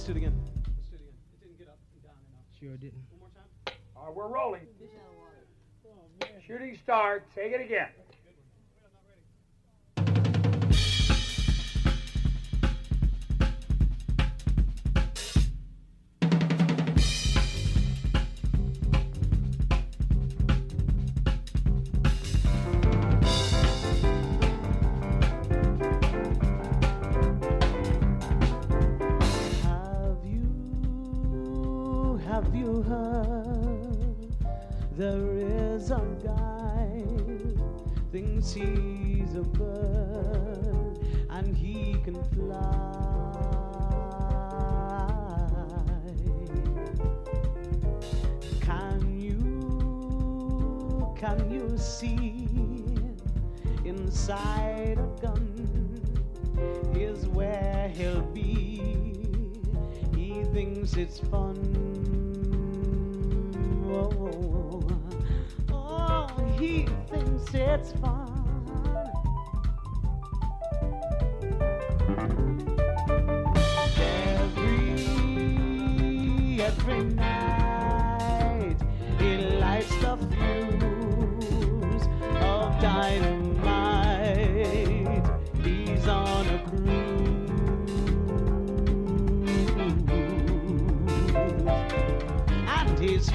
do it again. Let's do it again. It didn't get up and down enough. Sure didn't. One more time. All right, we're rolling. Oh, man. Shooting start. Take it again. Have you heard there is a guy thinks he's a bird and he can fly? Can you see inside a gun is where he'll be? He thinks it's fun. Oh, he thinks it's fun. Every night he lights the fuse of dynamite. He's on a cruise and he's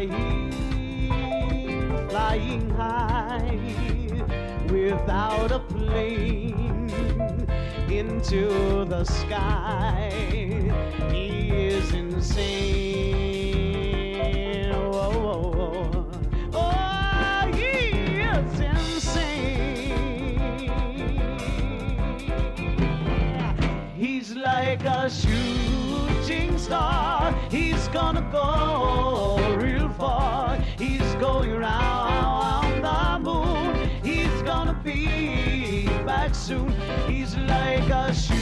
flying high without a plane into the sky. He is insane. Oh, he is insane. He's like a shooting star. He's gonna go real far. He's going around the moon. He's gonna be back soon. He's like a shooting